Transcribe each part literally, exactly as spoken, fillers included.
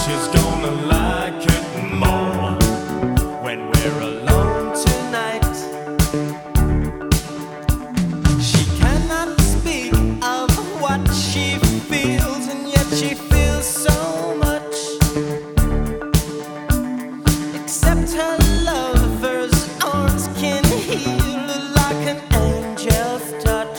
she's gonna like it more when we're alone tonight. She cannot speak of what she feels, and yet she feels so much. Except her lover's arms can heal her like an angel's touch.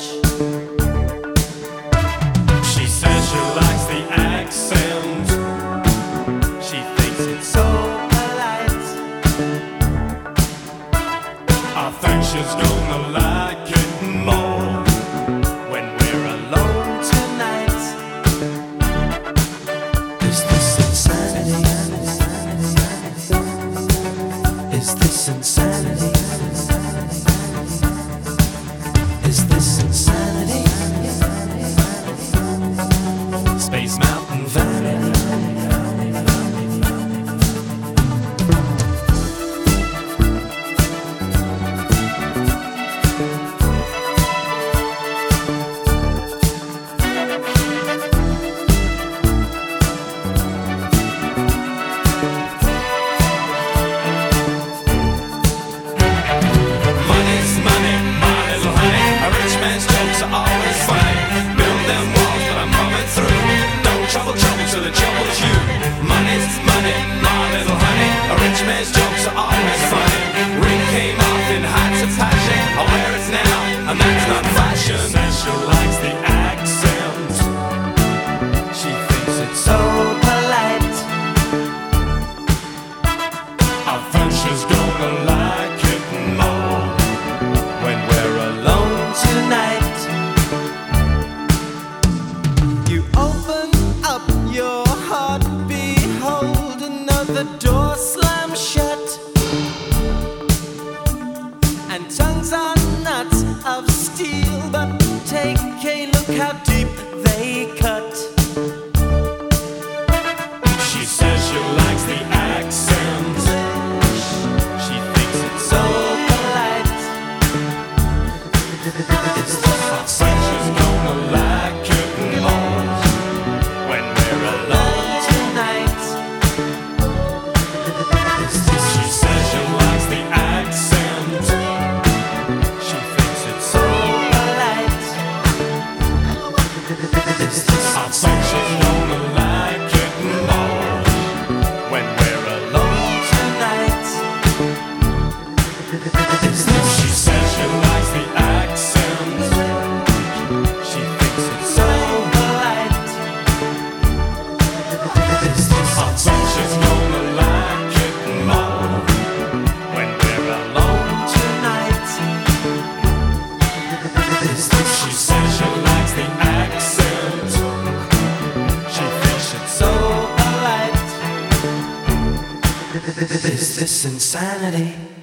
She says she likes the accent. She thinks it's so polite. I think she's gonna like it more when we're alone tonight. Is this insanity? Is this insanity? Is this insanity? Space Mountain Vanity. Money's money, my little honey. A rich man's jokes are always funny. Build them walls, but I'm coming through. No trouble, trouble till the trouble's you. Money's money, my little honey. A rich man's jokes are always funny. Ring came off in heights of passion. I wear it now, and that's not fashion. Says she likes the accent. She thinks it's so polite. I think she's gonna like it more when we're alone tonight. You open up your heart, behold another door slam shut. And tongues are not of steel, but take a look how deep they cut. She says she likes the accent. She thinks it's so polite. I think she's gonna like it more when we're alone tonight. She says she likes the accent. She thinks it's so polite. I think she's gonna like it more when we're alone tonight. She says she likes the accent. She thinks it's so polite. I think she's gonna like it more when we're alone tonight. She says she likes the accent. She thinks it's so polite. Is this insanity?